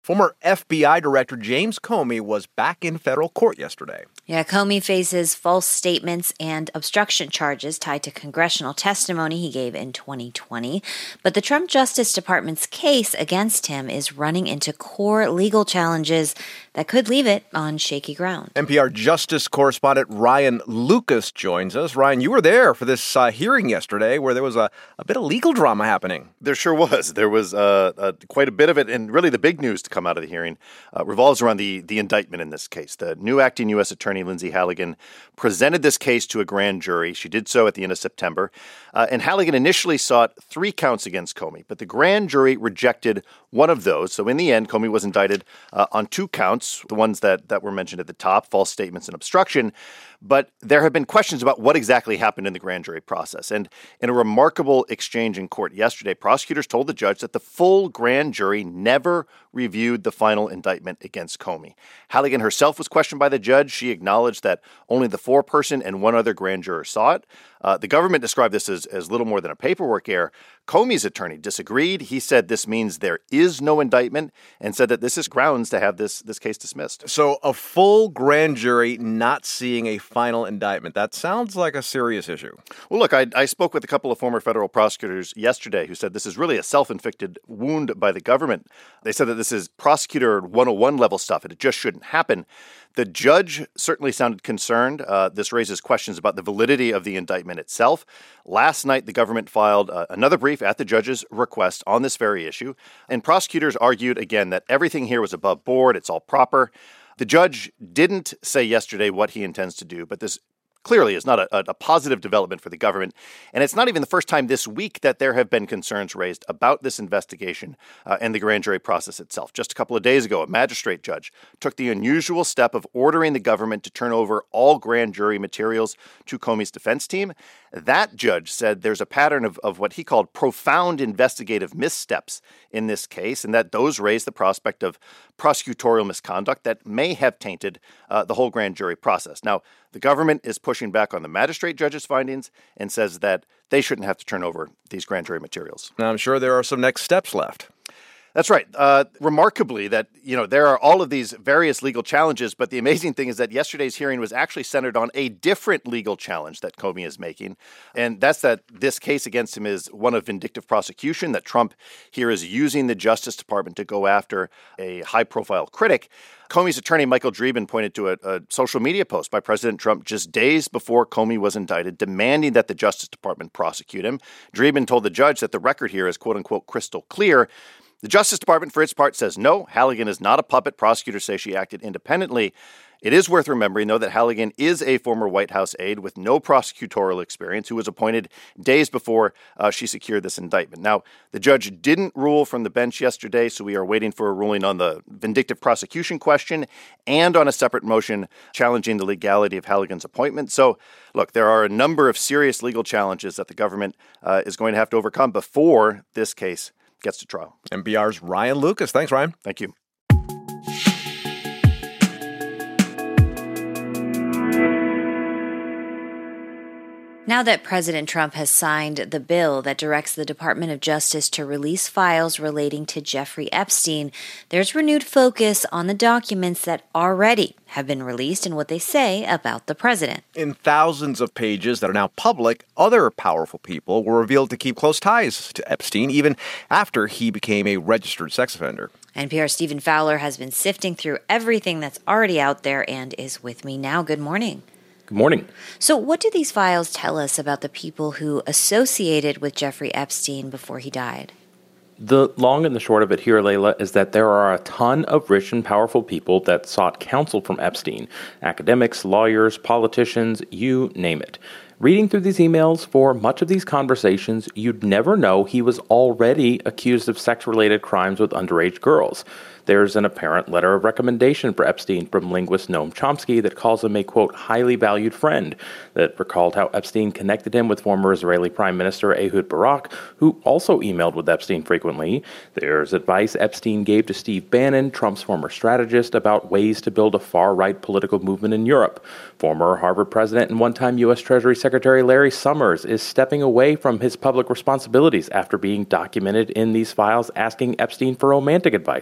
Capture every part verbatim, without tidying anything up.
Former F B I Director James Comey was back in federal court yesterday. Yeah, Comey faces false statements and obstruction charges tied to congressional testimony he gave in twenty twenty. But the Trump Justice Department's case against him is running into core legal challenges that could leave it on shaky ground. N P R Justice correspondent Ryan Lucas joins us. Ryan, you were there for this uh, hearing yesterday where there was a, a bit of legal drama happening. There sure was. There was uh, uh, quite a bit of it, and really the big news to come out of the hearing uh, revolves around the, the indictment in this case. The new acting U S Attorney Lindsay Halligan presented this case to a grand jury. She did so at the end of September, uh, and Halligan initially sought three counts against Comey, but the grand jury rejected one of those. So in the end, Comey was indicted uh, on two counts, the ones that, that were mentioned at the top, false statements and obstruction. But there have been questions about what exactly happened in the grand jury process. And in a remarkable exchange in court yesterday, prosecutors told the judge that the full grand jury never reviewed the final indictment against Comey. Halligan herself was questioned by the judge. She acknowledged that only the foreperson and one other grand juror saw it. Uh, the government described this as, as little more than a paperwork error. Comey's attorney disagreed. He said this means there is no indictment and said that this is grounds to have this, this case dismissed. So a full grand jury not seeing a final indictment. That sounds like a serious issue. Well, look, I, I spoke with a couple of former federal prosecutors yesterday who said this is really a self-inflicted wound by the government. They said that this is prosecutor one oh one level stuff and it just shouldn't happen. The judge certainly sounded concerned. Uh, this raises questions about the validity of the indictment itself. Last night, the government filed uh, another brief at the judge's request on this very issue, and prosecutors argued again that everything here was above board, it's all proper. The judge didn't say yesterday what he intends to do, but this clearly is not a, a positive development for the government. And it's not even the first time this week that there have been concerns raised about this investigation uh, and the grand jury process itself. Just a couple of days ago, a magistrate judge took the unusual step of ordering the government to turn over all grand jury materials to Comey's defense team. That judge said there's a pattern of, of what he called profound investigative missteps in this case, and that those raise the prospect of prosecutorial misconduct that may have tainted uh, the whole grand jury process. Now, the government is pushing back on the magistrate judge's findings and says that they shouldn't have to turn over these grand jury materials. Now, I'm sure there are some next steps left. That's right. Uh, remarkably, that, you know, there are all of these various legal challenges, but the amazing thing is that yesterday's hearing was actually centered on a different legal challenge that Comey is making, and that's that this case against him is one of vindictive prosecution, that Trump here is using the Justice Department to go after a high-profile critic. Comey's attorney, Michael Dreeben, pointed to a, a social media post by President Trump just days before Comey was indicted, demanding that the Justice Department prosecute him. Dreeben told the judge that the record here is, quote-unquote, crystal clear. The Justice Department, for its part, says no, Halligan is not a puppet. Prosecutors say she acted independently. It is worth remembering, though, that Halligan is a former White House aide with no prosecutorial experience who was appointed days before uh, she secured this indictment. Now, the judge didn't rule from the bench yesterday, so we are waiting for a ruling on the vindictive prosecution question and on a separate motion challenging the legality of Halligan's appointment. So, look, there are a number of serious legal challenges that the government uh, is going to have to overcome before this case gets to trial. N P R's Ryan Lucas. Thanks, Ryan. Thank you. Now that President Trump has signed the bill that directs the Department of Justice to release files relating to Jeffrey Epstein, there's renewed focus on the documents that already have been released and what they say about the president. In thousands of pages that are now public, other powerful people were revealed to keep close ties to Epstein even after he became a registered sex offender. N P R's Stephen Fowler has been sifting through everything that's already out there and is with me now. Good morning. Good morning. So what do these files tell us about the people who associated with Jeffrey Epstein before he died? The long and the short of it here, Layla, is that there are a ton of rich and powerful people that sought counsel from Epstein. Academics, lawyers, politicians, you name it. Reading through these emails, for much of these conversations, you'd never know he was already accused of sex-related crimes with underage girls. There's an apparent letter of recommendation for Epstein from linguist Noam Chomsky that calls him a, quote, highly valued friend, that recalled how Epstein connected him with former Israeli Prime Minister Ehud Barak, who also emailed with Epstein frequently. There's advice Epstein gave to Steve Bannon, Trump's former strategist, about ways to build a far-right political movement in Europe. Former Harvard president and one-time U S Treasury Secretary Larry Summers is stepping away from his public responsibilities after being documented in these files asking Epstein for romantic advice.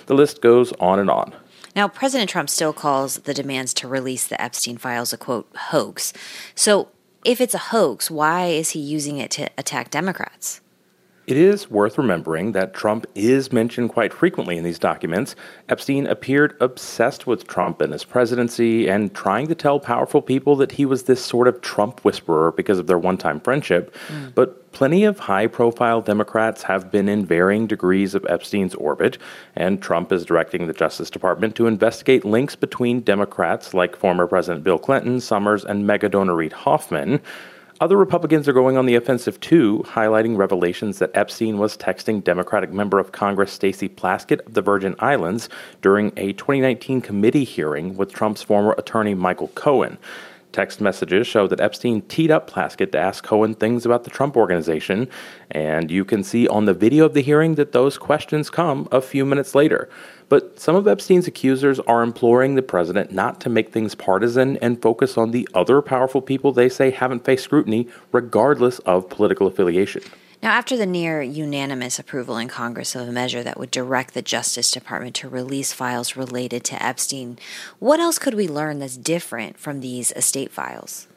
The list goes on and on. Now, President Trump still calls the demands to release the Epstein files a, quote, hoax. So if it's a hoax, why is he using it to attack Democrats? It is worth remembering that Trump is mentioned quite frequently in these documents. Epstein appeared obsessed with Trump and his presidency and trying to tell powerful people that he was this sort of Trump whisperer because of their one-time friendship. Mm. But plenty of high-profile Democrats have been in varying degrees of Epstein's orbit, and Trump is directing the Justice Department to investigate links between Democrats like former President Bill Clinton, Summers, and mega-donor Reid Hoffman. Other Republicans are going on the offensive, too, highlighting revelations that Epstein was texting Democratic member of Congress Stacey Plaskett of the Virgin Islands during a twenty nineteen committee hearing with Trump's former attorney Michael Cohen. Text messages show that Epstein teed up Plaskett to ask Cohen things about the Trump Organization, and you can see on the video of the hearing that those questions come a few minutes later. But some of Epstein's accusers are imploring the president not to make things partisan and focus on the other powerful people they say haven't faced scrutiny, regardless of political affiliation. Now, after the near unanimous approval in Congress of a measure that would direct the Justice Department to release files related to Epstein, what else could we learn that's different from these estate files?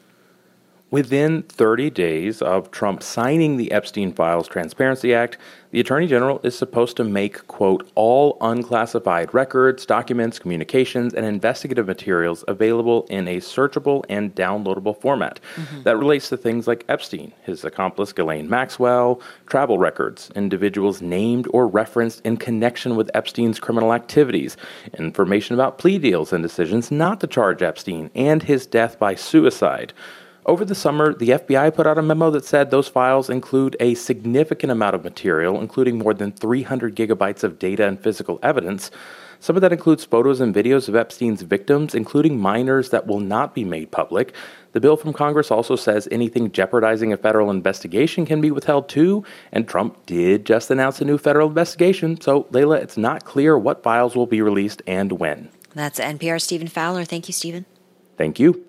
Within thirty days of Trump signing the Epstein Files Transparency Act, the Attorney General is supposed to make, quote, all unclassified records, documents, communications, and investigative materials available in a searchable and downloadable format. Mm-hmm. That relates to things like Epstein, his accomplice Ghislaine Maxwell, travel records, individuals named or referenced in connection with Epstein's criminal activities, information about plea deals and decisions not to charge Epstein, and his death by suicide. Over the summer, the F B I put out a memo that said those files include a significant amount of material, including more than three hundred gigabytes of data and physical evidence. Some of that includes photos and videos of Epstein's victims, including minors that will not be made public. The bill from Congress also says anything jeopardizing a federal investigation can be withheld too, and Trump did just announce a new federal investigation. So, Layla, it's not clear what files will be released and when. That's N P R's Stephen Fowler. Thank you, Stephen. Thank you.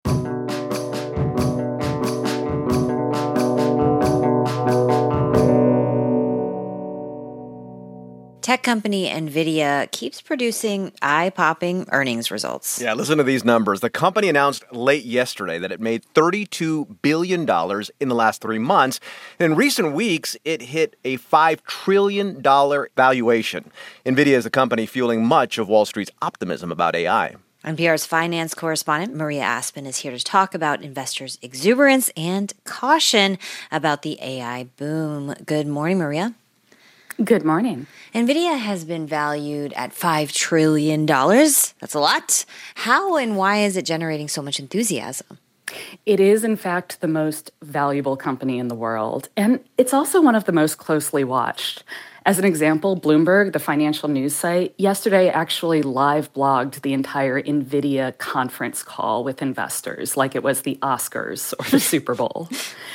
Tech company NVIDIA keeps producing eye-popping earnings results. Yeah, listen to these numbers. The company announced late yesterday that it made thirty-two billion dollars in the last three months. And in recent weeks, it hit a five trillion dollars valuation. NVIDIA is the company fueling much of Wall Street's optimism about A I. N P R's finance correspondent Maria Aspen is here to talk about investors' exuberance and caution about the A I boom. Good morning, Maria. Good morning. NVIDIA has been valued at five trillion dollars. That's a lot. How and why is it generating so much enthusiasm? It is, in fact, the most valuable company in the world, and it's also one of the most closely watched. As an example, Bloomberg, the financial news site, yesterday actually live blogged the entire NVIDIA conference call with investors like it was the Oscars or the Super Bowl.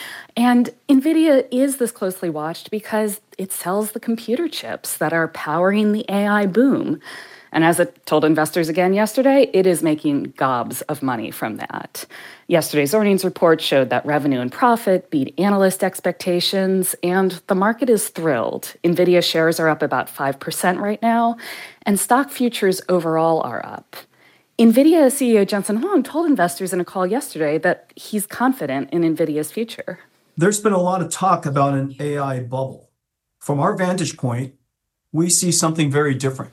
And NVIDIA is this closely watched because it sells the computer chips that are powering the A I boom. And as it told investors again yesterday, it is making gobs of money from that. Yesterday's earnings report showed that revenue and profit beat analyst expectations, and the market is thrilled. NVIDIA shares are up about five percent right now, and stock futures overall are up. NVIDIA C E O Jensen Huang told investors in a call yesterday that he's confident in NVIDIA's future. There's been a lot of talk about an A I bubble. From our vantage point, we see something very different.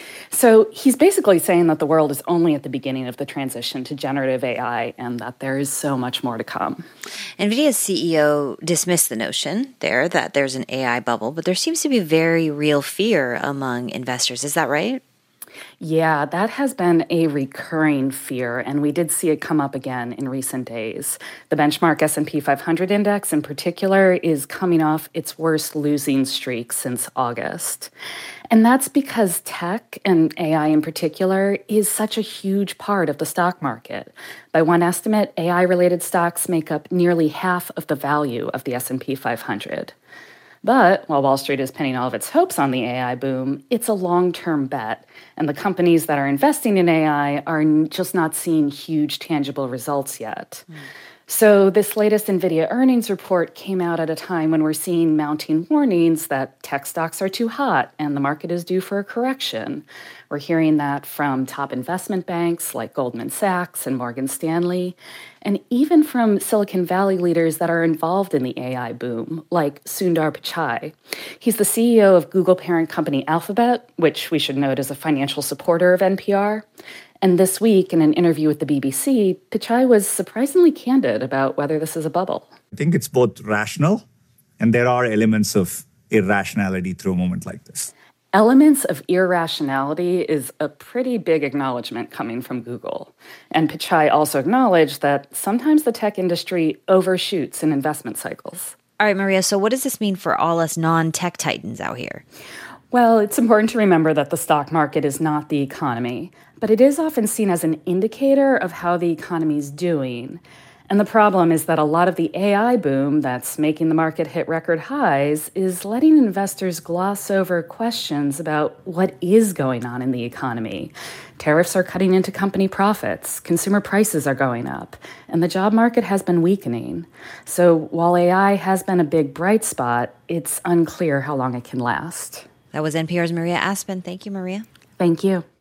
So he's basically saying that the world is only at the beginning of the transition to generative A I and that there is so much more to come. NVIDIA's C E O dismissed the notion there that there's an A I bubble, but there seems to be very real fear among investors. Is that right? Yeah, that has been a recurring fear, and we did see it come up again in recent days. The benchmark S and P five hundred index in particular is coming off its worst losing streak since August. And that's because tech, and A I in particular, is such a huge part of the stock market. By one estimate, A I-related stocks make up nearly half of the value of the S and P five hundred. But while Wall Street is pinning all of its hopes on the A I boom, it's a long-term bet, and the companies that are investing in A I are just not seeing huge tangible results yet. Mm. So this latest NVIDIA earnings report came out at a time when we're seeing mounting warnings that tech stocks are too hot and the market is due for a correction. We're hearing that from top investment banks like Goldman Sachs and Morgan Stanley, and even from Silicon Valley leaders that are involved in the A I boom, like Sundar Pichai. He's the C E O of Google parent company Alphabet, which we should note is a financial supporter of N P R. And this week, in an interview with the B B C, Pichai was surprisingly candid about whether this is a bubble. I think it's both rational, and there are elements of irrationality through a moment like this. Elements of irrationality is a pretty big acknowledgement coming from Google. And Pichai also acknowledged that sometimes the tech industry overshoots in investment cycles. All right, Maria, so what does this mean for all us non-tech titans out here? Well, it's important to remember that the stock market is not the economy, but it is often seen as an indicator of how the economy is doing. And the problem is that a lot of the A I boom that's making the market hit record highs is letting investors gloss over questions about what is going on in the economy. Tariffs are cutting into company profits, consumer prices are going up, and the job market has been weakening. So while A I has been a big bright spot, it's unclear how long it can last. That was N P R's Maria Aspen. Thank you, Maria. Thank you.